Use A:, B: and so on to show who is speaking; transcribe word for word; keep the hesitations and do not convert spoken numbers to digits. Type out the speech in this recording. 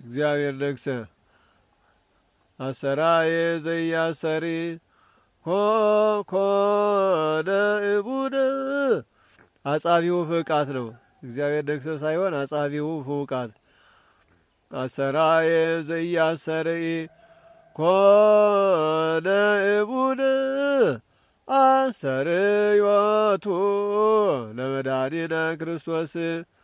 A: እግዚአብሔር ደግሰ አሰራዬ ዘያሰሪ ኮኮነ እቡነ አጻቢው ፍቃት ነው። እግዚአብሔር ደግሰ ሳይሆን አጻቢው ፍቃት አሰራዬ ዘያሰሪ ኮነ እቡነ አስተርዮቱ ለመድኃኒነ ክርስቶስ